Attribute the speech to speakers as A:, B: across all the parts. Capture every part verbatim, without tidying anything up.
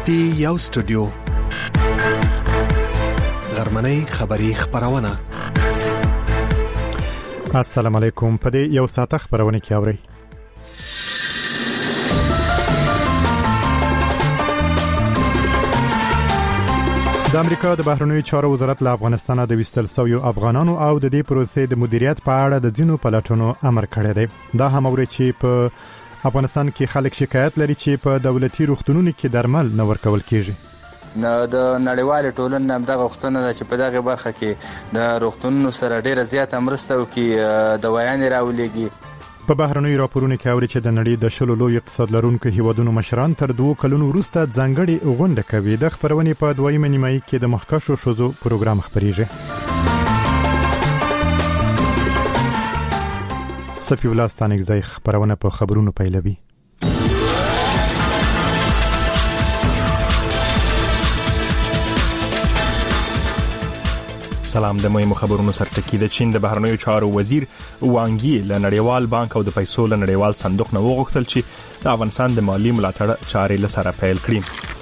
A: پټي یو سټوډیو غرمنۍ خبری خبرونه.
B: السلام علیکم. په دې یو ساعت خبرونه کې اوري. د امریکا د بهرنیو چارو وزارت له افغانستان د وستل سویو افغانانو او د دې پروسې د مدیریت په اړه د ځینو پلټونو امر کړی دی. دا هم اوري چې په افغانستان کې خلک شکایت لري چې په دولتي روغتونونو کې درمل نه ورکول کیږي.
C: نه د نړیوال ټولنې هم دغه وختونه چې په دغه برخه کې د روغتونونو سره ډیره زیاته مرسته وکړي، دوايانې راولېږي.
B: په بهرنیو راپورونو کې اوري چې د نړۍ د شلو لوی اقتصاد لرونکو هیوادونو مشران تر دوه کلونو وروسته ځانګړي غونډه کوي. د خبرونې په دویمه نیمایي کې د مخکښو ښځو پروګرام خبريږي. صفي ولاستانک ځای خبرونه په خبرونو پیلوي.
D: سلام. د مهمو خبرونو سرټکی د چین د بهرنیو چارو وزیر وانګ یی له نړیوال بانک او د پیسو له نړیوال صندوق نه وغوښتل چې د افغانستان د مالی ملاتړ چارې لسره پیل کړي.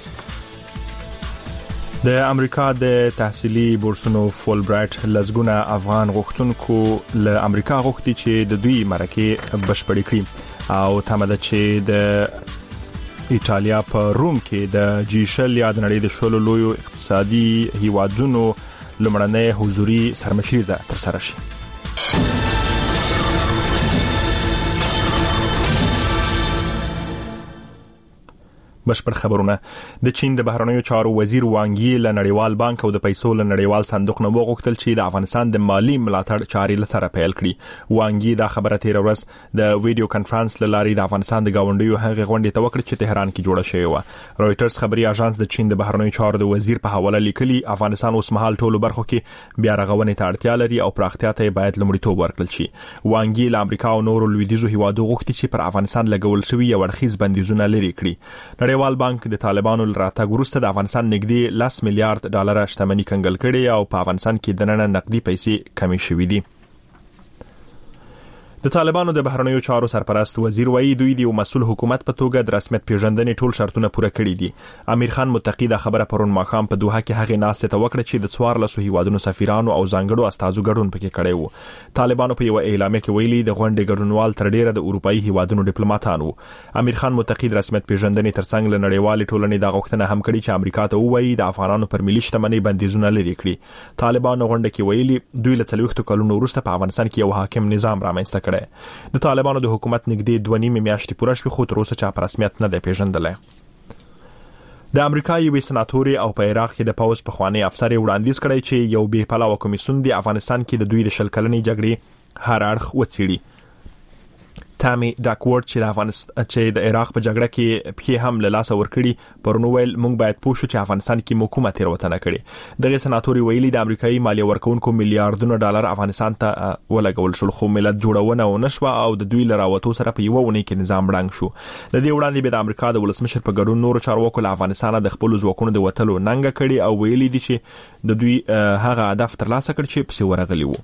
D: د امریکا د تحصیلي بورسونو فول برایټ لزګونه افغان غوښتونکو له امریکا غوښتي چې د دوی مرکه بشپړې کړي او تمه ده چې د ایټالیا په روم کې د جی شل یا د نړۍ د شلو لوی اقتصادي هیوادونو لمړنۍ حضوري سرمشري ده تر سره شي. بشپړ خبرونه. د چین د بهرنیو چارو وزیر وانګ یی له نړیوال بانک او د پیسو له نړیوال صندوق نه وغوښتل چې د افغانستان د مالی ملاتړ چارې لسره پیل کړي. وانګ یی دا خبره تیر ورځ د ویډیو کانفرنس لاري د افغانستان د گاونډیو هغه غونډې ته وکړه چې تهران کې جوړه شوې و. رويټرز خبري اژانس د چین د بهرنیو چارو د وزیر په حواله لیکلي افغانستان اوس مهال ټولو برخو کې بیا رغونې ته اړتیا لري او پراختیا ته باید لومړیتوب ورکړل شي. وانګ یی له امریکا او نورو لویدیځو هیوادو غوښتي چې پر افغانستان لګول شوی یو اړخیز بندیزونه لري کړي. نړیوال بانک د طالبانو لراتګ وروسته د افغانستان نږدې لس میلیارډ ډالر شتمنۍ کنګل کړي او په افغانستان کې دننه نقدي پیسې کمې شوې دي. د طالبانو د بهرنیو چارو سرپرست وزیر وایي دوی د یو مسؤل حکومت په توګه د رسمیت پیژندنې ټول شرطونه پوره کړي دي. امیر خان متقی دا خبره پرون ماښام په دوحه کې هغه ناسته ته وکړه چې د څوارلسو هیوادونو سفیرانو او ځانګړو استازو ګډون پکې کړی وو. طالبانو په یو اعلامیه کې ویلي د غونډې ګډونوال تر ډیره د اروپאי هیوادونو ډیپلوماټان وو. امیر خان متقی د رسمیت پیژندنې ترڅنګ له نړیوال ټولنې دا غوښتنه هم کړې چې امریکا ته وایي د افغانانو پر ملي شتمنۍ بندیزونه لري کړي. طالبانو غونډه کې ویلي دوی له څلوېښتو کلونو وروسته په افغانستان کې یو حاکم نظام رامنځته کړي. د طالبانو د حکومت نږدې دوه نیمه میاشتې پوره شوې خو تر اوسه چا په رسمیت نه دی پیژندلی. د امریکا یو سناتوري او په عراق کې د پاوز په خوانی افسر وړاندیز کړی چې یو بې پلاوه کمیسیون د افغانستان کې د دوی د شل کلنې جګړې هر اړخ وڅېړي. تامي ډاکورد چې د افغانستان چې د عراق په جګړه کې په هم له لاس ورکړي پرونو ویل موږ باید پوه شو چې افغانستان کې حکومت تیروتنه کړي. دغه سناتوري ویلي د امریکایي مالیه ورکونکو میلیارډونو ډالر افغانستان ته ولګول شول خو ملت جوړونه و نشوه او د دوی لراوتو سره په یو ونه کې نظام ړنګ شو. لدې وړاندې به د امریکا د ولسمشر په ګډون نور چارواکو له افغانستان د خپل ځواکونو د وټلو ننګ کړي او ویلي دي چې د دوی هغه هدف ترلاسه کړ چې په ورغلي وو.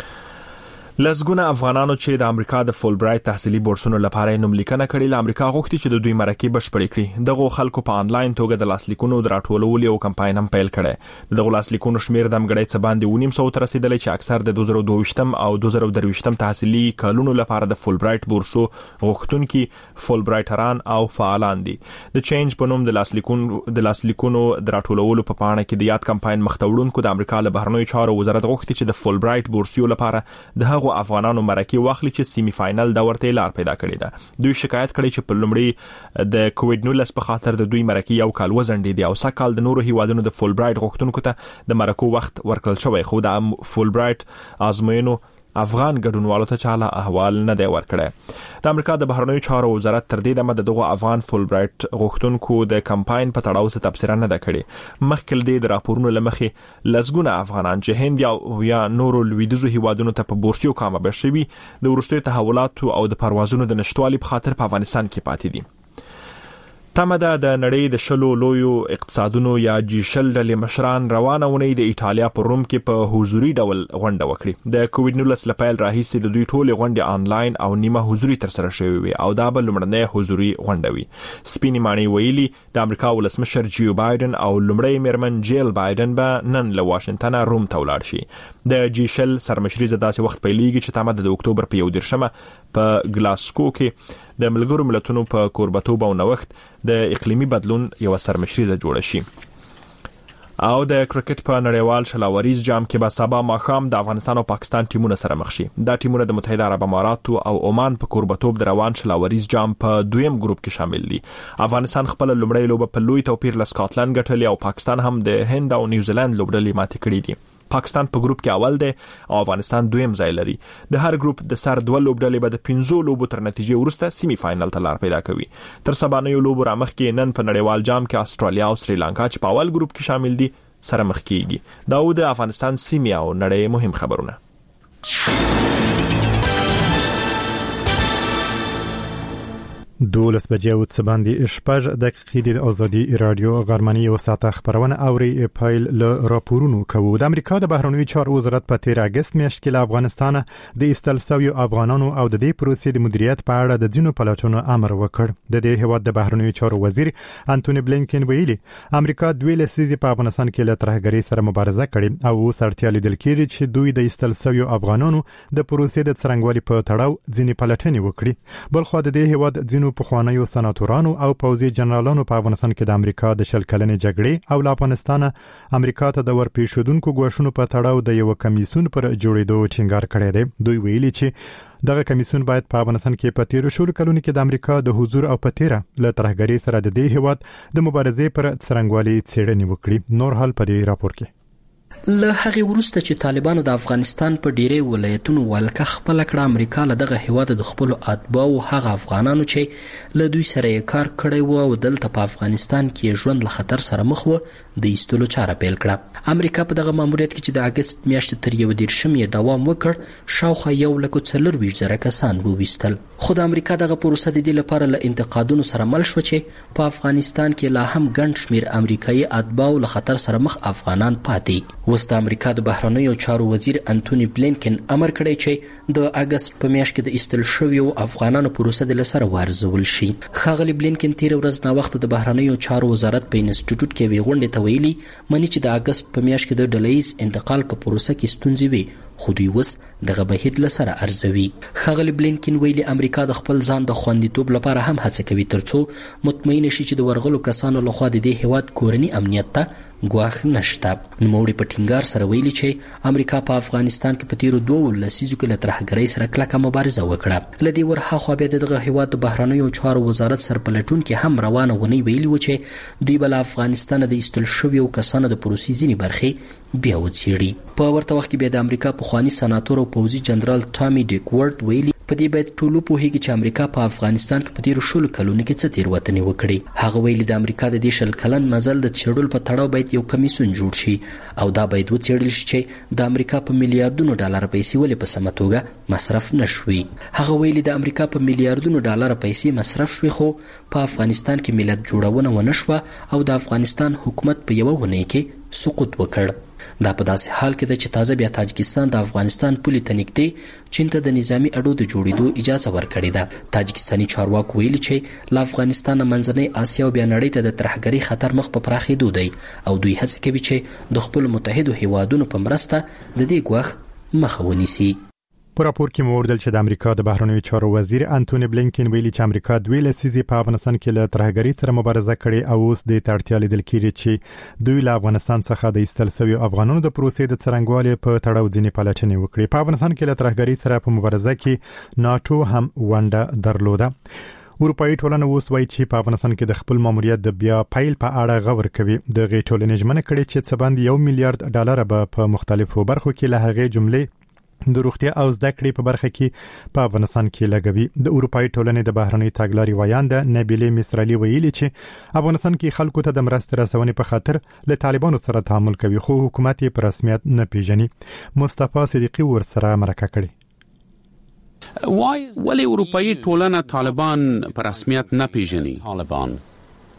D: لزګونه افغانانو چې د امریکا د فول برایټ تحصیلي بورسونو لپاره نوم لیکنه کړې له امریکا غوښتي چې د دوی مرکه بشپړې کړي. دغه خلکو په انلاین توګه د لاسلیکونو دراټولولو یو کمپاین هم پیل کړي. دغه لاسلیکونو شمیر د مګړې څخه باندې ونیم سو تر رسیدلی چې اکثر د دوه زره دوه ویشتم او دوه زره درې ویشتم تحصیلي کلونو لپاره د فول برایټ بورسو غوښتونکي فول برایټران او فعالان دي. د چینج په نوم د لاسلیکونو د لاسلیکونو دراټولولو په پاڼه کې د یاد کمپاین مختوړونکو د امریکا له بهرنیو چارو وزارت غوښتي چې د فول برایټ بورسیو لپاره د افغانانو مرکه واخلي چې سیمی فائنل دا ورته لار پیدا کړی ده. دوی شکایت کړی چې په لومړی د کووډ نولس په خاطر د دوی مرکه یو کال وزنډې دي او سکهال د نورو هیوادونو د فول برایټ غوښتونکو ته د مرکو وخت ورکړل شوی خو د فول برایټ آزموینو افغان ګډونوالو ته چاله احوال نه دی ورکړی. د امریکا د بهرنیو چارو وزارت تر دې دمه دغه افغان فول برایټ غوښتونکو د کمپاین په تړاو څه تبصره نه ده کړې. مخکې د راپورونو لمخې لزګونه افغانان چې هند یا نورو لویدیځو هیوادونو ته په بورسیو کامیاب شوي د وروستي تحولاتو او د پروازونو د نشټوالي په خاطر په افغانستان کې پاتې دي. تمه ده د نړۍ د شلو لویو اقتصادونو یا جی شل ډلې مشران روانه ونی د ایتالیا په روم کې په حضوري ډول غونډه وکړي. د کووډ نولس لپاره راهیسې د دوی ټولې غونډې آنلاین او نیمه حضوري تر سره شوې وي او دا به لومړنۍ حضوري غونډه وي. سپینې ماڼۍ ویلي د امریکا ولسمشر جیو بایدن او لومړی میرمن جیل بایدن به نن له واشنگټن روم ته ولاړ شي. د جی شل سرمشري داسې وخت پیلېږي چې تمه د اکتوبر په یو دیرشمه په ګلاسکو کې د ملګرو ملتونو په کوربتوب او نوښت د اقلیمي بدلون یو سرمشري د جوړ شي. او د کرکټ په نړیوال شلاوریز جام کې به سبا ماښام د افغانستان او پاکستان ټیمونه سره مخ شي. دا ټیمونه د متحده عرب اماراتو او عمان په کوربتوب د روان شلاوریز جام په دویم ګروپ کې شامل دي. افغانستان خپل لومړی لوبه په لوی توپیر له سکاټلند ګټلې او پاکستان هم د هند او نیوزیلند لوبډلې ماتې کړې دي. پاکستان په ګروپ کې اول دی او افغانستان دویم ځای لري. د هر ګروپ د سر دوه لوبډلې به د پنځو لوبو تر نتیجې وروسته سیمی فائنل ته لار پیدا کوي. تر سبانیو لوبو را مخ کې نن په نړیوال جام کې استرالیا او سریلانکا چې په اول ګروپ کې شامل دي سره مخ کیږي. دا و د افغانستان سیمی او نړۍ مهم خبرونه.
B: دولس بجې او څه باندې شپږ دقیقې د ازادي رادیو غرمنۍ او ساعت خبرونه اوري پایل له راپورونو کوو. د امریکا د بهرنیو چارو وزارت په تیر اگست میاشت کې له افغانستان د ایستل شویو افغانانو او د دې پروسې د مدیریت په اړه د ځینو پلټونو امر وکړ. د دې هیواد د بهرنیو چارو وزیر انټونی بلینکن ویلي امریکا دوی لسیزې په افغانستان کې له ترهګرۍ سره مبارزه کړې او اوس اړتیا لیدل کېږي چې دوی د ایستل شویو افغانانو د پروسې د څرنګوالي په تړاو ځینې پلټنې وکړي. بلخو د دې هیواد ځینو پخوانیو سناتورانو او پوځي جنرالانو په افغانستان کې د امریکا د شل کلنې جګړې او له افغانستان امریکا ته د ورپېښودونکو غوښتنو په تړاو د یو کمیسیون پر جوړېدو ټینګار کړی دی. دوی ویلي چې دغه کمیسیون باید په افغانستان کې په تیر شلو کلونو کې د امریکا د حضور او په تیره له ترهګرۍ سره د دې هیواد د مبارزې پر څرنګوالي څېړنې وکړي. نور حال په دې راپور کې
E: له هغه وروسته چې طالبانو د افغانستان په ډیری ولایتونو ولکه خپل کړه امریکا له دغه هیواد د خپل اتباعو هغه افغانانو چې له دوی سره کار کړی وو او دلته په افغانستان کې ژوند له خطر سره مخ وو د ایستلو چاره پیل کړه. امریکا په دغه ماموریت کې چې د اگست میاشتې تر یو دیرشمې دوام وکړ شاوخوا یو لک څلور ویشت زره کسان وویستل. خو د امریکا دغه پروسه د دې لپاره له انتقادونو سره مل شو چې په افغانستان کې لا هم ګڼ شمیر امریکایي اتباعو له خطر سره مخ افغانان پاتې. اوس د امریکا د بهرنیو چارو وزیر انټونی بلینکن امر کړی چې د اگست په میاشت کې د ایستل شویو افغانانو پروسه د لسره وارزول شي. ښاغلی بلینکن تیر ورځ نا وخت د بهرنیو چارو وزارت په انسټیټیوټ کې وی غونډه ته ویلي منی چې د اگست په میاشت کې د ډلهیز انتقال په پروسه کې ستونزې وي خو دوی اوس دغه بهیر لسره ارزوي. ښاغلی بلینکن ویلي امریکا د خپل ځان د خوندیتوب لپاره هم هڅه کوي ترڅو مطمئن شي چې د ورغلو کسانو لخوا د دې هیواد کورنی امنیت ته ګواښ نشته. نوموړي په ټینګار سره ویلي چې امریکا په افغانستان کې په تیرو دوه لسیزو کې له ترهګرۍ سره کلکه مبارزه وکړه. له دې ورهاخوا بیا دغه هیواد د بهرنیو چارو وزارت سرپلټونکي هم روانه ونی ویلي و چې دوی بل افغانستان د ایستل شویو کسانو د پروسې ځینې برخې بیا وڅېړي. په ورته وخت کې بیا د امریکا پخوانی سناتور او پوځي جنرال ټامي ډیکورټ ویلي په دې باید ټولو پوهیږي چې امریکا په افغانستان کې په تیرو شلو کلونو کې څه تېروتنې وکړي. هغه ویلي د امریکا د دې شل کلن مزل د څېړلو په تړاو باید یو کمیسیون جوړ شي او دا باید وڅېړل شي چې د امریکا په میلیارډونو ډالر پیسې ولې په سمه توګه مصرف نشوي. هغه ویلي د امریکا په میلیارډونو ډالر پیسې مصرف شوي خو په افغانستان کې ملت جوړونه ونه شوه او د افغانستان حکومت په یوه ونې کې سقوط وکړ. دا په داسې حال کې ده چې تازه بیا تاجکستان د افغانستان پولې ته نږدې چین ته د نظامی اډو د جوړېدو اجازه ورکړې ده. تاجکستاني چارواکو ویلي چې له افغانستان منځنۍ اسیا او بیا نړۍ ته د ترهګرۍ خطر مخ په پراخېدو دی او دوی هڅه کوي چې د خپلو متحدو هیوادونو په مرسته د دې ګواښ مخه ونیسي.
B: په راپور کې موردل چې د امریکا د بهرنیو چارو وزیر انټونی بلینکن ویلي چې امریکا دوی لسیزې په افغانستان کې له ترهګرۍ سره مبارزه کړې او اوس د تړتیا لیدل کېږي چې دوی له افغانستان څخه د ایستل شویو افغانانو د پروسې د څرنګوالي په تړاو ځینې پلټنې وکړي. په افغانستان کې له ترهګرۍ سره په مبارزه کې ناتو هم ونډه درلوده. اروپאי ټولنه اوس وایي چې په افغانستان کې د خپل ماموریت د بیا پایل په اړه غور کوي. د غي ټولنې ژمنه کړې چې څه باندې یو میلیارډ ډالر به په مختلفو برخو کې له هغې جملې د روغتیا او زده کړې په برخه کې په افغانستان کې لګوي. د اروپאי ټولنې د بهرنی تګلارې ویاند نبیله مصرالي ویلي چې افغانستان کې خلکو ته د مرستې رسونې په خاطر له طالبانو سره تعامل کوي خو حکومت یې په رسمیت نه پیژني. مصطفی صدیقی ورسره مرکه کړي.
F: ولی اروپאי ټولنه طالبان په رسمیت نه پیژني؟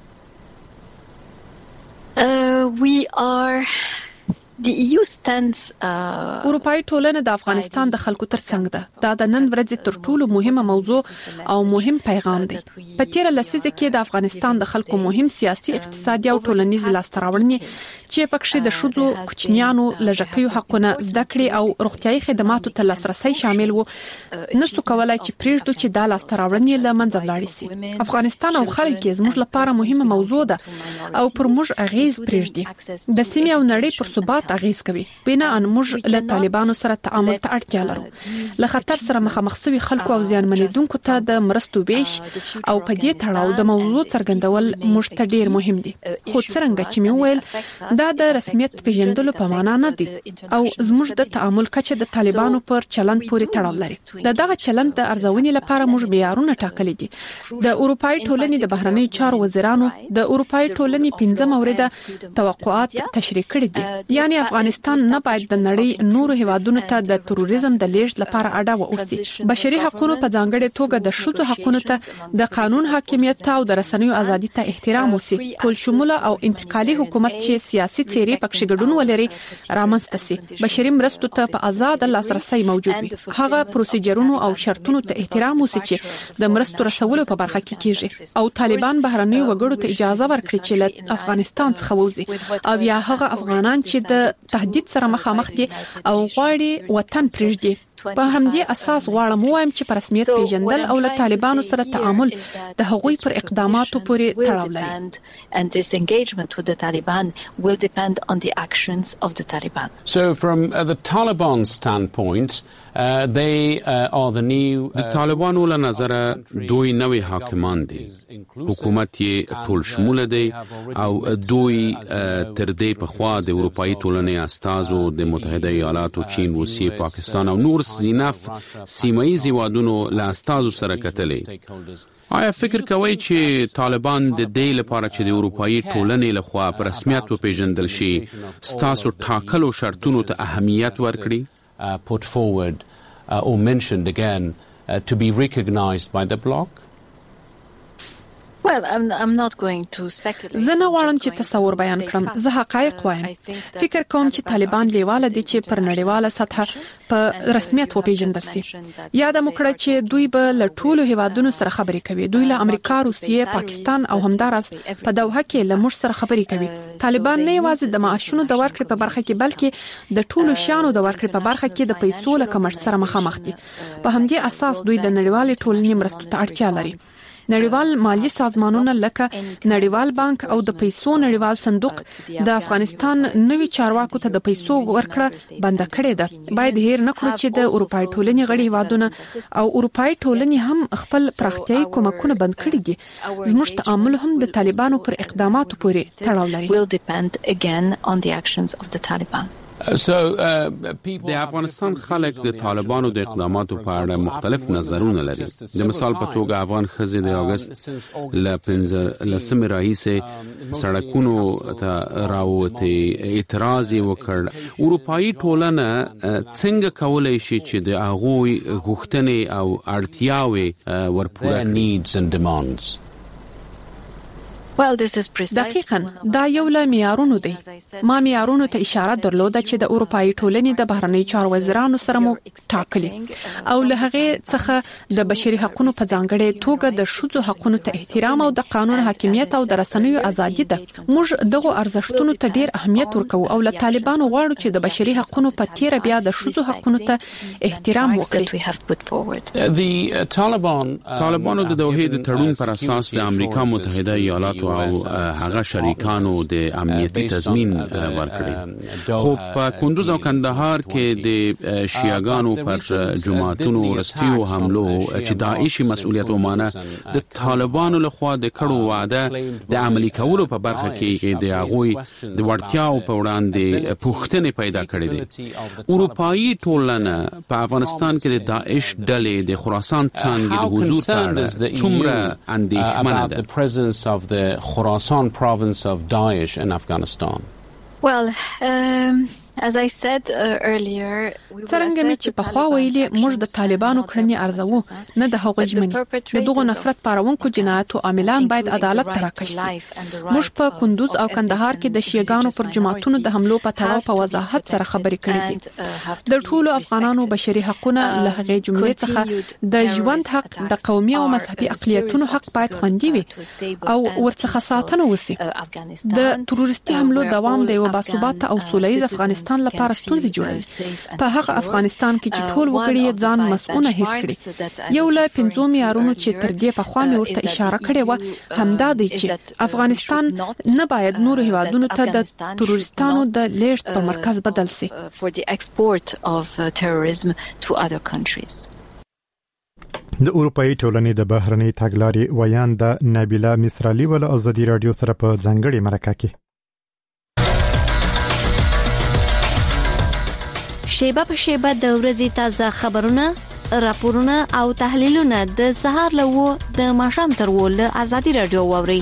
F: are the E U stands
G: اروپאי ټولنه د افغانستان د خلکو ترڅنګ ده. دا د نن ورځې تر ټولو مهمه موضوع او مهم پیغام دی. په تیر لسیزه کې د افغانستان د خلکو مهم سیاسي، اقتصادي او ټولنیز لاستهراوړنې چې پکښې د ښځو، کوچنیانو، لږکیو حقونه، زده کړې او روغتیايي خدماتو ته لاسرسي شامل وو، نسو کولای چې پریږدو چې دا لاستهراوړنې له منځه ولاړې سي. افغانستان او خلک یې زموږ لپاره مهمه موضوع ده او پر موږ اغیز پریږدي. د سیمې او نړۍ پر ثبات اغیز کوي. بنا ان موږ له طالبانو سره تعامل ته اړتیا لرو. له خطر سره مخامخ شوي خلکو او زیانمنېدونکو ته د مرستو ویش او په دې تړاو د موضوع څرګندول موږ ته ډیر مهم دي. خو څرنګه چې مې وویل، دا د رسمیت پیژندلو په معنا نه دي او زموږ د تعامل کچه د طالبانو پر چلند پورې تړاو لري. د دغه چلند د ارزونې لپاره موږ معیارونه ټاکلي دي. د اروپאי ټولنې د بهرنیو چارو وزیرانو د اروپאי ټولنې پنځه مورده توقعات تشریح کړي دي. یعنی افغانستان نه باید د نړۍ نورو هیوادونو ته د تروریزم د لیږد لپاره اډه واوسي. بشري حقوقو په ځانګړې توګه د ښځو حقوقو ته د قانون حاکمیت او د رسنیو ازادي ته احترام وسی. ټول شموله او انتقالي حکومت چې سیاسي څیرې پکښې ګډون ولري رامنځته سي. بشري مرستو ته په آزاد لاسرسي موجود وي. هغه پروسیجرونو او شرطونو ته احترام وسی چې د مرستو رسولو په برخه کې کیږي او طالبان بهرنیو وګړو ته اجازه ورکړي چې له افغانستان څخه ووځي او یا هغه افغانان چې د تهدید سره مخامخ دي او غواړي وطن پرېږدي. په همدې اساس غواړم وایم چې په رسمیت پیژندل او له طالبانو سره تعامل د هغوی پر اقداماتو پورې تړاو لري.
F: And this engagement with the Taliban will depend on the actions of the Taliban.
H: So from uh, the Taliban standpoint, uh, they uh, are the new
I: د طالبانو له نظره دوی نوې حاکمان دي. حکومت یې ټول شموله دی او دوی تر دې په خوا د اروپאי ټولنې استازو د متحده ایالاتو، چین، روسیې، پاکستان او نور زینف سیمایي هیوادونو له استازو سره کتلې. آیا فکر کوئ چې طالبان د دې لپاره چې د اروپאי ټولنې لخوا په رسمیت وپیژندل شي ستاسو ټاکلو شرطونو ته اهمیت ورکړي؟
H: uh, put forward uh, or mentioned again uh, to be recognized by the bloc?
F: Well, I'm, I'm not going to speculate.
G: زه نه غواړم چې تصور بیان کړم. زه حقایق وایم. فکر کوم چې طالبان لیواله دي چې پر نړیواله سطح په رسمیت وپیژندل شي. یاد مو کړه چې دوی به له ټولو هیوادونو سره خبرې کوي. دوی له امریکا، روسیې، پاکستان او همداراز په دوحه کې له موږ سره خبرې کوي. طالبان نه یوازې د معاشونو د ورکړې په برخه کې بلکې د ټولو شیانو د ورکړې په برخه کې د پیسو له کمښت سره مخامخ دي. په همدې اساس دوی د نړیوالې ټولنې مرستو ته اړتیا لري. نړیوال مالی سازمانونه لکه نړیوال بانک او د پیسو نړیوال صندوق د افغانستان نوي چارواکو ته د پیسو ورکړه بند کړې ده. باید هیر نه کړو چې د اروپאי ټولنې غړي هیوادونه او اروپאי ټولنې هم خپل پراختیايي کومکونه بند کړي دي. زموږ تعامل هم د طالبانو پر اقداماتو پورې تړاو لري.
F: Will depend again on the actions of the Taliban.
H: So, uh,
I: د افغانستان خلک د طالبانو د اقداماتو په اړه مختلف نظرونه لري. د مثال په توګه افغان ښځې د اگست له پنځلسمې راهیسې سړکونو ته راووتې، اعتراض یې وکړ. اروپאי ټولنه څنګه کولی شي چې د هغوی غوښتنې او اړتیاوې ورپوره کړي؟
F: Well, this is precisely
G: دقیقاً دا یو له معیارونو دی. ما معیارونو ته اشاره درلوده چې د اروپאי ټولنې د بهرنیو چارو وزیرانو سره مو ټاکلي او له هغې څخه د بشري حقوقو په ځانګړې توګه د ښځو حقوقو ته احترام او د قانون حاکمیت او د رسنیو ازادي ده. موږ دغه ارزښتونو ته ډیر اهمیت ورکوو او له طالبانو غواړو چې د بشري حقوقو په تیر بیا د ښځو حقوقو ته احترام وکړي.
H: The Taliban
I: طالبانو د دوحې د تړون پر اساس د امریکا متحده ایالاتو او هغه شریکانو د امنیتي تضمین ورکړي. خو په کندوز او کندهار کې د شیعاګانو پر جماعتونو ورستیو حملو چې داعشي مسؤلیت ومانه د طالبانو لخوا د کړو وعده د عملي کولو په برخه کې د هغوی د وړتیاو په وړاندې پوښتنې پیدا کړې دي. اروپאי ټولنه په افغانستان کې د داعش ډلې د خراسان څانګې د حضور په اړه څومره اندېښمنه ده؟
H: Khorasan province of Daesh in Afghanistan?
F: Well, um, As I said uh, earlier,
G: څرنګه مې چې په خوا ویلي موږ د طالبانو کړنې ارزو نه د هغوی ژمنې د دغو نفرت پاروونکو جنایاتو عاملان باید عدالت ته راکش شي. موږ په کندوز او کندهار کې د شیعاګانو پر جماعتونو د حملو په تړاو په وضاحت سره خبرې کړې دي. د ټولو افغانانو بشري حقوقونه له هغې جملې څخه د ژوند حق، د قومي او مذهبي اقلیتونو حق باید خوندي وي او ورڅخه ساتنه وشي. د تروریستي حملو دوام د یو باثباته او سوله افغانستان لپاره ستونزې جوړوي. په هغه افغانستان کې چې ټول وګړي ځان مسؤل حس کړي. یو له پنځو معیارونو چې تر دې په خوا مې ورته اشاره کړې و همدا دی چې افغانستان نه باید نور هیوادونو ته د تروریستانو د لیږد په مرکز بدل شي.
B: د اروپאי ټولنې د بهرنۍ تګلارې ویان د نبیله مصرالی ول ازادي رادیو سره په ځنګړې مرکه کې
J: شیبه په شیبه د ورځې تازه خبرونه، راپورونه او تحلیلونه د سهار لوو د ماښام تر وله ازادي رادیو ووري.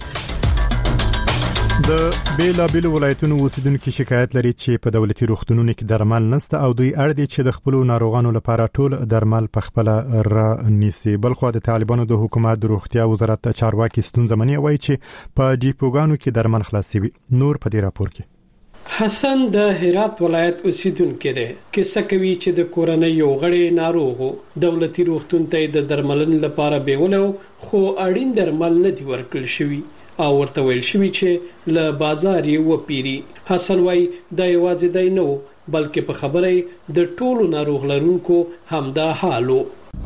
B: د بیلا بیل ولایتونو اوسیدونکو شکایت لري چې په دولتي روغتونونو کې درمل نشته او دوی اړ دي چې د خپل ناروغانو لپاره ټول درمل په خپل را نیسي. بلخو د طالبانو د حکومت د روغتیا وزارت چارواکي ستونزه مني وایي چې په ډیپوګانو کې درمل خلاصي وي. نور په دې راپور کې
K: حسن د هرات ولایت اوسیدونکو دی کیسه کوي چې د کورنۍ یو غړی ناروغو دولتي روغتون ته د درملنې لپاره بیولو خو اړین درمل نه دی ورکړل شوی او ورته ویل شوی چې له بازار یې وپیری. حسن وايي دا یوازې دی نه بلکې په خبره د ټولو ناروغ لرونکو همدا حالو.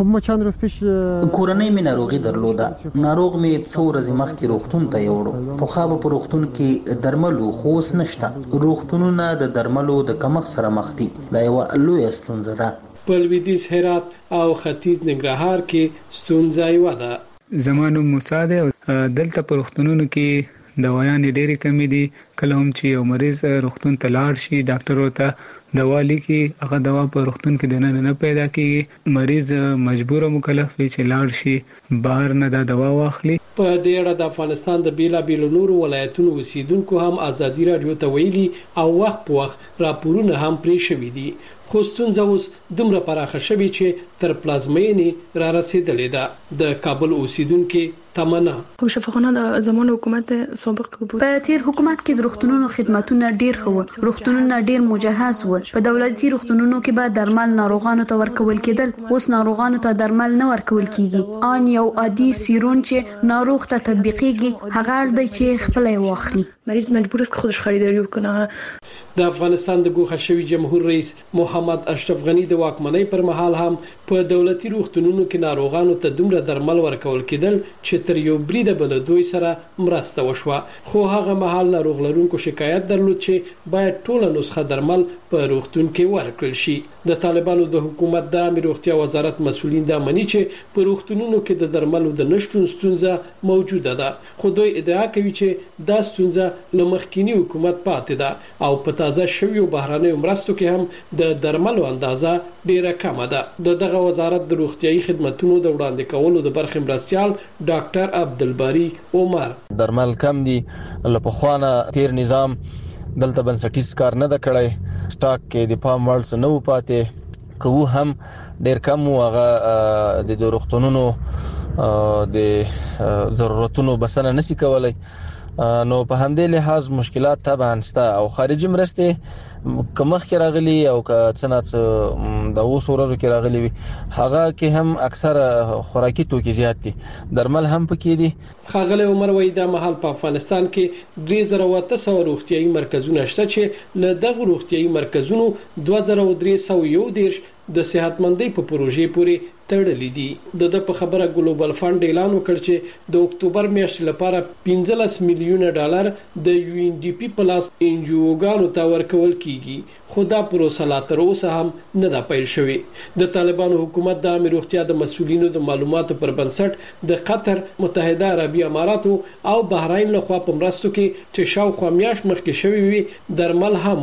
L: کورنۍ مې ناروغي درلوده. ناروغ مې څو ورځې مخکې روغتون ته یوړو. په خابه په روغتون کې درملو خو اوس نشته. روغتونونه د درملو د کمښت سره مخ دي. دا یو لویه ستونزه ده.
K: په لویدیځ هرات او ختیځ ننګرهار کې ستونزه یو ده.
M: زمانو مصاده دلته په روغتونونو کې دوايانې ډېرې کمې دي. کله هم چې یو مریض روغتون ته لاړ شي ډاکټر ورته دوا لیکي هغه دوا په روغتون کې دنه نه پیدا کیږي. مریض مجبور او مکلف وي چې لاړ شي بهر نه دا دوا واخلي.
K: په دې اړه د افغانستان د بیلا بیل نورو ولایتونو اوسیدونکو هم ازادي رادیو ته ویلي او وخت په وخت راپورونه هم پرې شوي دي. خو ستونزه اوس دومره پراخه شوې چې تر پلازمینې را رسیدلې ده. د کابل اوسیدونکو تمنا
N: خو شفقانه د زمانه حکومت سابق بود.
O: په تیر حکومت کې د روغتونونو خدماتونه ډیر خو روغتونونه ډیر مجهز و. په دولتي روغتونونو کې به درمل ناروغانو ته ورکول کېدل. اوس ناروغانو ته درمل نه ورکول کیږي. ان یو عادي سیرون چې ناروغ ته تطبیقيږي هغه د چې خپل واخلي.
N: مریض مجبور است که خودش خریداری وکنه.
K: د افغانستان د ګوښه شوی جمهور رئیس محمد اشرف غنی د واکمنۍ پر مهال هم په دولتي روغتونونو کې ناروغانو ته دومره درمل ورکول کېدل چې تر یو بریده بل دوی سره مرسته وشوه. خو هغه مهال ناروغ لرونکو شکایت درلود چې باید ټول نسخه درمل په روغتون کې ورکړل شي. د طالبانو د حکومت د امر روغتیا وزارت مسؤلین دا مني چې په روغتونونو کې د درملو د نشټون ستونزه موجوده ده. خو دوی ادعا کوي چې دا ستونزه له مخکینی حکومت پاتې ده او په تازه شویو بهراني مرستو کې هم د درملو اندازه ډیره کمه ده. د دغه وزارت د روغتيایي خدماتو د وړاندې کولو د برخې مرستيال ډاکټر عبدالباری عمر
P: درمل کم دي. له پخوانه تیر نظام دلته بنسټیز کار نه د کړی. سټاک کې د پام وړ نه و پاتې کوو هم ډیر کم هغه د روغتونونو د ضرورتونو بسنه نشي کولای. نو په همدې لحاظ مشکلات طبعا شته او خارجي مرستې کمخ کې راغلي او که څنګه د اوس ورځو کې راغلي وي هغه کې هم اکثره خوراکي توکي زیات دي. درمل هم پکې دي.
K: خاغله عمر وای د محل په افغانستان کې درې زره و اته سوه روغتيایي مرکزونه شته چې له دغه روغتيایي مرکزونو دوه زره درې سوه یو دیرش د صحتمندۍ په پروژې پورې تړلې دي. د د په خبره ګلوبل فند اعلان وکړ چې د اکتوبر میاشتې لپاره پنځلس میلیونه ډالر د یو ان ډي پی پلاس ان جی او ګانو ته ورکول کیږي. خو دا پروسه لا تر اوسه هم نه ده پیل شوې. د طالبانو حکومت د امر روغتیا د مسؤلینو د معلوماتو پر بنسټ د قطر، متحده عربي اماراتو او بحرین له خوا په مرستو کې چې شاوخوا میاشت مخکې شوی وي درمل هم و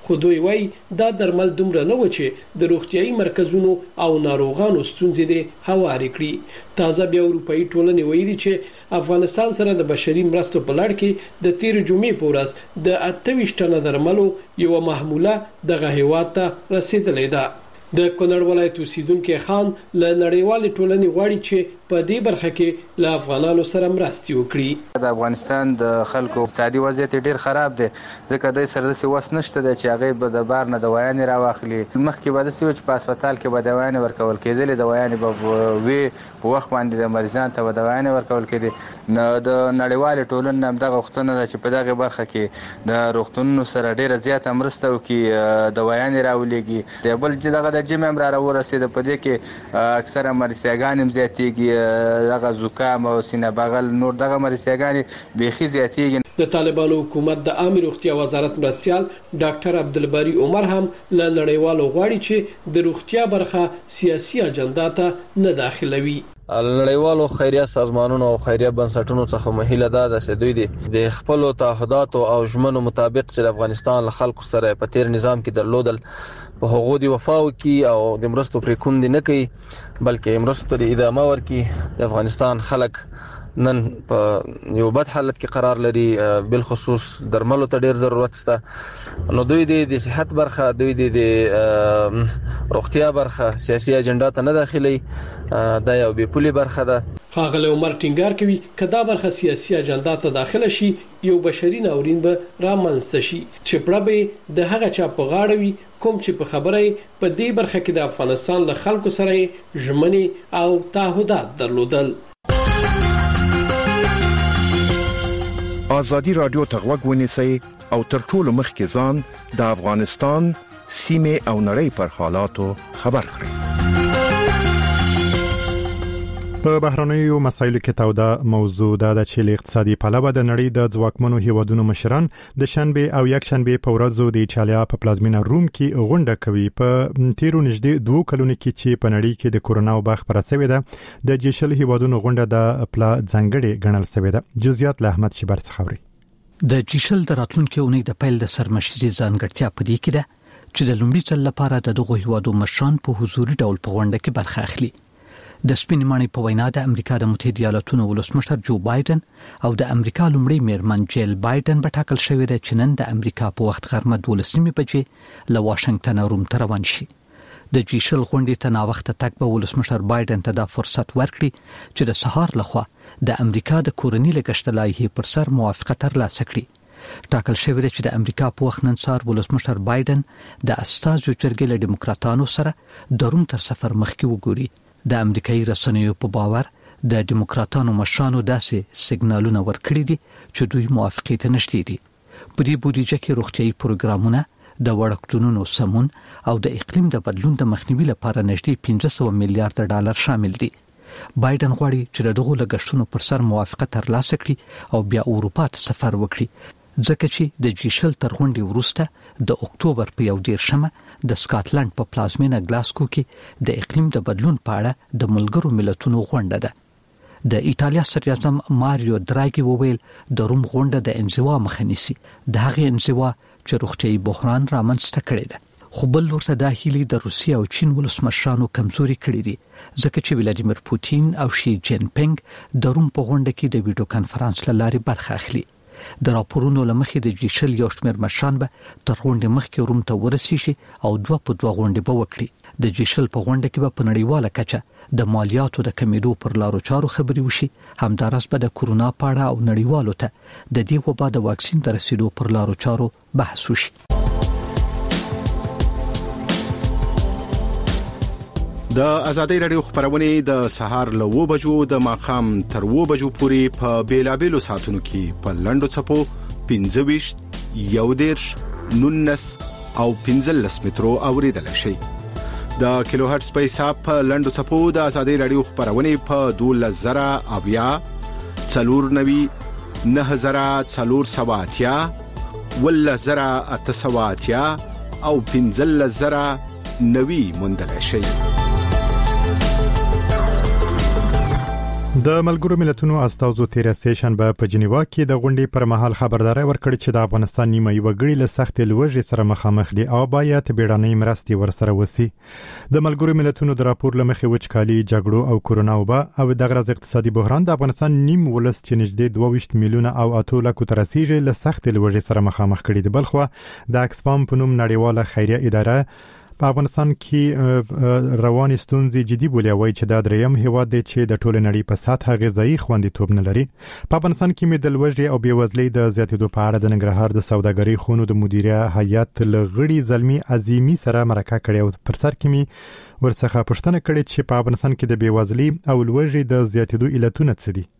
K: خو دوی وایي دا درمل دومره نه و چې د روغتيایي مرکزونو او ناروغانو ستونزې دې هواري کړي. تازه بیا اروپאי ټولنې ویلي چې افغانستان سره د بشري مرستو په لړ کې د تیر جمعې په ورځ د اته ویشت ټنه درملو یو محموله دغه هیواد ته رسیدلې ده. د کونړ ولایت اوسیدونکو خان له نړیوال ټولنې غواړي چې په دې برخه کې له افغانانو سره مرستې وکړي.
C: د افغانستان د خلکو اقتصادي وضعیت ډیر خراب دی ځکه د سر د سیواس نشته د چې هغه به د بار نه دوايانې راوخلي. مخکې به د سیوچ په هسپتال کې به دوايانې ورکول کېدلې، دوايانې به وی په وخت باندې د مریضان ته دوايانې ورکول کېدې. نو د نړیوال ټولنې هم دغه وختونه چې په دغه برخه کې د روغتونونو سره ډیره زیاته مرسته وکړي، دوايانې راولېږي. د بل دغه د جمع را ورسېد په دې کې اکثره مرستياګان هم زیاتېږي، دغه زکام او سینه بغل نور دغه مرستياګان بيخي زیاتېږي.
K: د طالبانو حکومت د عامه روغتیا وزارت مرستيال ډاکټر عبدالباری عمر هم له نړیوالو غواړي چې د روغتیا برخه سیاسي اجنډا ته نه داخلوي.
P: نړیوالو خیریه سازمانونو او خیریه بنسټونو څخه مهیله ده چې دوی د خپل تعهداتو او ژمنو مطابق چې د افغانستان له خلکو سره په تیر نظام کې درلودل په هغو دی وفا وکي او د مرستو پرې کوم دي نه کوي بلکې مرستو ته ادامه ورکي. د افغانستان خلک نن په یو بد حالت کې قرار لري، بل خصوص درملو ته ډیر ضرورت شته. نو دوی د صحت برخه، دوی د روغتیا برخه سیاسي اجنډا ته نه داخلي، دا یو بې پولي برخه ده.
K: ښاغلی عمر ټینګار کوي کدا برخه سیاسي اجنډا ته داخله شي یو بشري ناورین به رامنځته شي چې پړه به د هغه چا په غاړه وي کوم چې په خبره په دې برخه کې د افغانستان له خلکو سره ژمنې او تعهدات درلودل.
Q: آزادی رادیو ته غوږ ونیسئ او تر ټولو مخکې ځان د افغانستان سیمه او نړۍ پر حالاتو خبر کړئ.
B: په بهرنیو مسایلو کې توده موضوع ده چې له اقتصادي پلوه د نړۍ د ځواکمنو هیوادونو مشران د شنبه او یک شنبه په ورځو د ایټالیا په پلازمینه روم کې غونډه کوي. په تیرو نږدې دوه کلونو کې چې په نړۍ کې د کورونا وبا خبره شوې ده د جیشل هیوادونو غونډه د پلا ځنګړې ګڼل شوې ده. جزئیات له احمد شبر څخه اوري.
R: د جیشل د راتلونکو اونۍ د پیل د سرمشري ځانګړتیا په دې کې ده چې د لومړي ځل لپاره د دغه هیوادو مشران په حضوري ډول په غونډه کې برخه اخلي. د سپینې ماڼۍ په وینا د امریکا د متحده ایالاتونو ولسمشر جو بایدن او د امریکا لومړی میرمن جیل بایدن به ټاکل شوی دی چې نن د امریکا په وخت غرمه دولس نیمې بجې له واشنگټن روم ته روان شي. د جیشل غونډې ته ناوخته تګ به ولسمشر بایدن ته دا فرصت ورکړي چې د سهار لخوا د امریکا د کورنۍ لګښت لایحې پر سر موافقه ترلاسه کړي. ټاکل شوی دی چې د امریکا په وخت نن سهار ولسمشر بایدن د استازو جرګې له ډیموکراتانو سره د روم تر سفر مخکې وګوري. د امریکایي رسنیو په باور د ډیموکراتانو مشرانو داسې سیګنالونه ورکړي دي چې دوی موافقه ته نشته دي. په دې بودیجه کې روغتيایي پروګرامونه، د وړکتونونو سمون او د اقلیم د بدلون د مخنیوي لپاره نږدې پنځه سوه میلیارډ ډالر شامل دي. بایدن غواړي چې دغه لګښتونو پر سر موافقه ترلاسه کړي او بیا اروپا ته سفر وکړي ځکه چې د جیشل تر غونډې وروسته د اکتوبر په یو دیرشمه د سکاټلند په پلازمینه ګلاسکو کې د اقلیم د بدلون په اړه د ملګرو ملتونو غونډه ده. د ایټالیا صدراعظم ماریو دراګي وویل د روم غونډه د انزوا مخه نیسي، د هغې انزوا چې روغتيایي بحران رامنځته کړی ده. خو بل ورته د هیلي د روسیې او چین ولسمشرانو کمزوري کړی دي ځکه چې ولادیمیر پوتین او شي جین پینګ د روم په غونډه کې د ویډیو کانفرنس لارې برخه اخلي. د راپورونو لمخې د جیشل یو شمېر مشران به تر غونډې مخکې روم ته ورسیږي او دوه په دوه غونډې به وکړي. د جیشل په غونډه کې به په نړیواله کچه د مالیاتو د کمیدو پر لارو چارو خبرې وشي، همداراز به د کورونا په اړه او نړیوالو ته د دې وبا د واکسین د رسیدو پر لارو چارو بحث وشي.
Q: د ازادي رادیو خبرونه د سهار له و بجو د ماخام تر و بجو پورې په بیلابېلو ساعتونو کې په لندو چپو پنځه ویشت یو دیرش نونس او پنځلس مترو اوریدل شي. د کیلو هرتز په حساب په لندو چپو د ازادي رادیو خبرونه په دوه زره اویا څلور نوي نه زره څلور سواتیا ولا زره اته سواتیا او پنځلس زره نوي مندل شي.
B: د ملګرو ملتونو استازو تیر سیشن په جنیوا کې د غونډې پر مهال خبرداري ورکړه چې د افغانستان نیمه وګړي له سخت لوږې سره مخامخ دي او باید بیړنۍ مرستې ورسره وسی. د ملګرو ملتونو د راپور لمخې وچکالي، جګړو او کورونا وبا او د غرض اقتصادي بحران د افغانستان نیم ولس چې نږدې دوه ویشت میلیونه او اته لکه تر رسیدي له سخت لوږې سره مخامخ کړي دي. بلخو د اکسفام په نوم نړیواله خیریه اداره په افغانستان کې رواني ستونزې جدي بولي وایي چې دا دریم هیواد دی چې د ټول نړۍ په سطح غذایی خوندیتوب نه لري. په افغانستان کې مې د لوږې او بېوزلۍ د زیاتېدو په اړه د ننګرهار د سوداګرۍ خونو د مدیریت هیئت لغړي زلمی عظیمی سره مرکه کړې او پر سر کې مې ورڅخه پوښتنه کړې چې په افغانستان کې د بېوزلۍ او لوږې د زیاتېدو علتونه څه دي.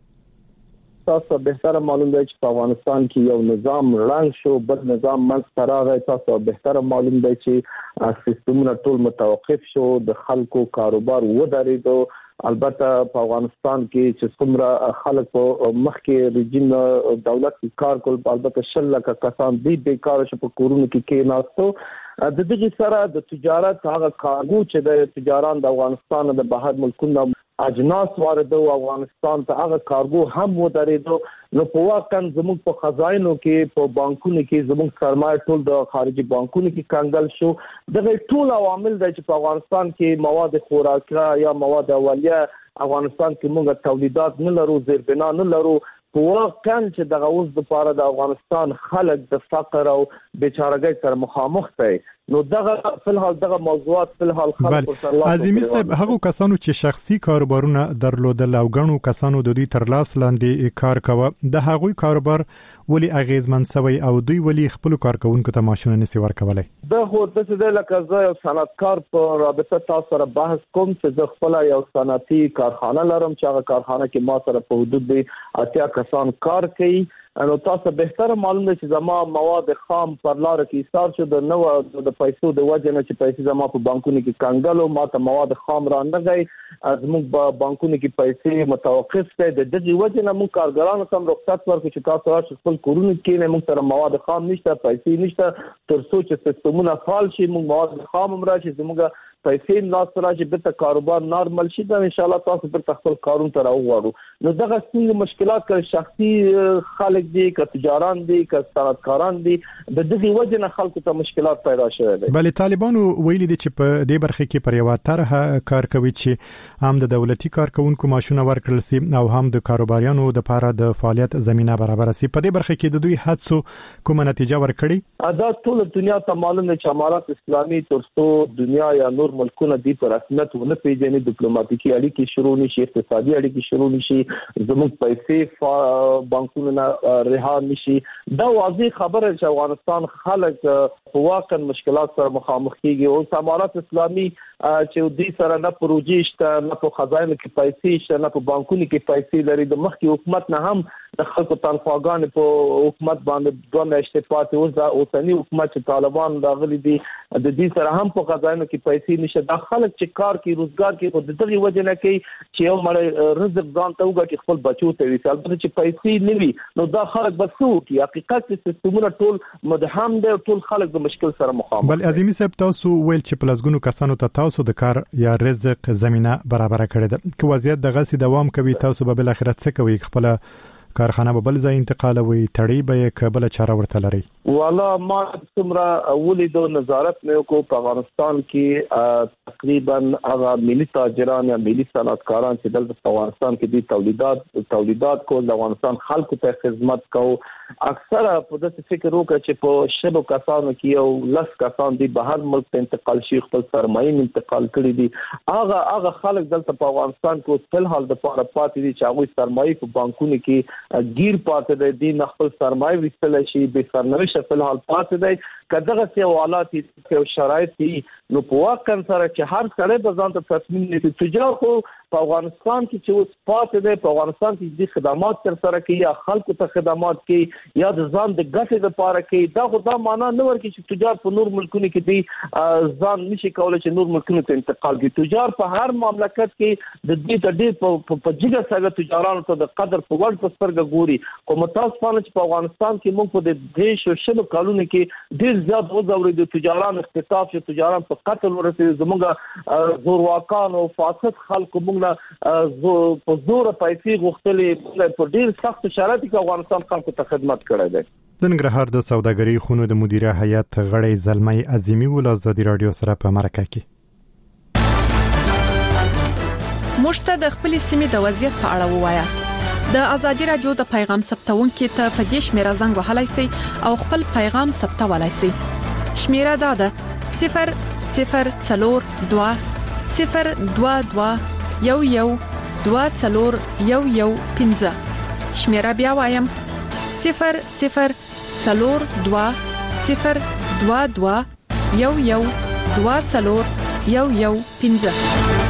S: تاسو بهتره معلوم دی چې په افغانستان کې یو نظام رنګ شو، بل نظام منځ راغی. تاسو بهتره معلوم دی چې سیستمونه ټول متوقف شو، د خلکو کاروبار ودرېدو. البته په افغانستان کې چې څومره خلک په مخکې رژیم دولت کار کول، البته شل لکه کسان دي بیکاره شو په کورونو کې کېناستو. د دې سره د تجارت هغه کارګو چې د تجاران د افغانستان د بهر ملکونو اجناس واردو افغانستان ته هغه کارګو هم ودرېدو. نو په واقع زموږ په خزاینو کې په بانکونو کې زموږ سرمایه ټول د خارجي بانکونو کې کنګل شو. دغه ټول عوامل د چې په افغانستان کې مواد خوراکي یا مواد اولیه افغانستان کې موږ تولیدات نه لرو، زیربنا نه لرو. په واقع چې دغه اوس د پاره د افغانستان خلک د فقر او بیچارهګۍ سره مخامخ دي. نو دغه فلحال دغه موضوعات فلحال خلک
B: ورسره عظیمی صاحب هغه کسانو چې شخصي کاروبارونه درلودل او غنو کسانو د دوی تر لاس لاندې کار کاوه، د هغوی کاروبار ولی اغیزمن سوی او دوی ولی خپل کارکونکو ته معاشونه نسی ورکولای.
S: د هو د څه لکه زه یو صنعتکار په رابطه تاسو سره بحث کوم چې زه خپل یو صنعتي کارخانه لرم چې هغه کارخانه کې ما سره په حدود دی اتیا کسان کار کوي. نو تاسو بهتره معلوم دی چې زما مواد خام پر لار کې ایثار شو، د نو د پیسو د وجه نه چې پیسې زما په بانکونو کې کنګلو، ما ته مواد خام را نه غي، زموږ په بانکونو کې پیسې متوقف دي. د دې وجه نه موږ کارګرانو سم رخصت ورکړو چې تاسو راشي خپل کورونو کې نه، موږ سره مواد خام نشته، پیسې نشته. تر څو چې سیستمونه فعال شي موږ مواد خام هم راشي، زموږ پیسې لاس راشي، به کاروبار نارمل شي، دا ان شاء الله تاسو پر خپل کارون ته راوړو. نو دغه څنګه مشکلات کړي شخصي خلک دي که تجاران دي که صنعتکاران دي، د دې وجه نه خلکو ته مشکلات پیدا شوه دي.
B: بلې طالبانو ویلي دي چې په دې برخه کې پر یو طرحه کار کوي چې هم د دولتي کارکونکو معاشونه ورکړل سي او هم د کاروباریانو د لپاره د فعالیت زمينه برابر سي. په دې برخه کې د دوی هڅو کومه نتیجه ورکړي؟
S: دا ټول دنیا ته معلوم دی چې امارات اسلامي ترڅو دنیا یا نور ملکونه دي په رسمیت ونه پیژني، ډیپلوماټیکي اړیکې شروع نشي، اقتصادي اړیکې شروع نشي، زموږ پیسې بانکونو نه رها نشي. دا واضح خبره چې افغانستان خلک په واقع مشکلات سره مخامخ کیږي. او امارات اسلامي چې دوی سره نه پروژې شته، نه په خزانه کې پیسې شته، نه په بانکونو کې پیسې لري. د مخکې حکومت نه هم د خلکو تنخواګانې په حکومت باندې دوه میاشتې پاتې، اوس دا اوسنی حکومت چې طالبان راغلي دي د دې سره هم په خزانه کې پیسې نشته. دا خلک چې کار کوي روزګار کوي، خو د دغه وجه نه کوي چې یو مړ رزق ځان ته وګټي خپل بچو ته وي. البته چې پیسې نه وي نو دا خلک بس کوي. حقیقت چې سیستمونه ټول مدهم دي او ټول خلک د مشکل سره مخامخ.
B: بل عظیمی صاحب تاسو ویل چې پلازګونو کسانو ته تاسو د کار یا رزق زمينه برابر کړی ده، که وضعیت دغه سي دوام کوي تاسو به بل اخرت څه کوي؟ خپل کارخانه به بل ځای انتقالوي، تړي به قبل چاره ورته لري؟
S: والا ما څومره ولیدو نظارت مې کو په افغانستان کې تقریبا هغه ملي تاجران یا ملي صنعتکاران چې دلته په افغانستان کې دي تولیدات تولیدات کول، د افغانستان خلکو ته خدمت کو. اکثره په داسې فکر وکړي چې په شلو کسانو کې یو لس کسان دي بهر ملک ته انتقال شي، خپل سرمایه انتقال کړي دي. هغه هغه خلک دلته په افغانستان کې په حال د پاره پاتې دي چې هغه سرمایه په بانکونو کې گیر پاتې دي، دي خپل سرمایه وستل شي، به سرنوشت په حال پاتې دي. کداغه سی حالات او شرایط دي نو په واقع سره چې هر سره به ځان ته تصمیم نیسي. تجارت خو په افغانستان کې چې اوس پاتې دي، په افغانستان کې د خدمات تر سره کوي یا خلکو ته خدمات کوي یا د ځان د ګټې لپاره کوي. دا خو دا معنا نه ورکړي چې تجارت په نور ملکونو کې دي ځان نشي کولای چې نور ملکونو ته انتقال کړي. تجارت په هر مملکت کې د دې د دې په جګه سره تجارانو ته د قدر په وړ پسترګ ګوري. کوم تاسو باندې چې په افغانستان کې موږ په دې دیش او شلو کالونو کې ډیر زیات وځوري د تجاران اختطاف، چې تجاران په قتل ورسېږي، زموږ زورواکان او فاسد خلکو موږ نه په زور پیسې غوښتلې په ډیر سخت شرایطو کې افغانستان خلکو ته خدمت کړی دی.
B: د ننګرهار د سوداګرۍ خونو د مدیره هیئت غړی زلمی عظیمی ول ازادي رادیو سره په مرکه کې
G: مشته د خپل سیمې د وضعیت په اړه ووایاست. د ازادي رادیو د پیغام ثبتونکو ته په دې شمیره زنګ وهلای شئ او خپل پیغام ثبتولای شئ. شمیره دا ده صفر صفر څلور دوه صفر دوه دوه یو یو دوه څلور یو یو پنځه. شمیره بیا وایم صفر صفر څلور دوه صفر دوه دوه یو یو دوه څلور یو یو پنځه.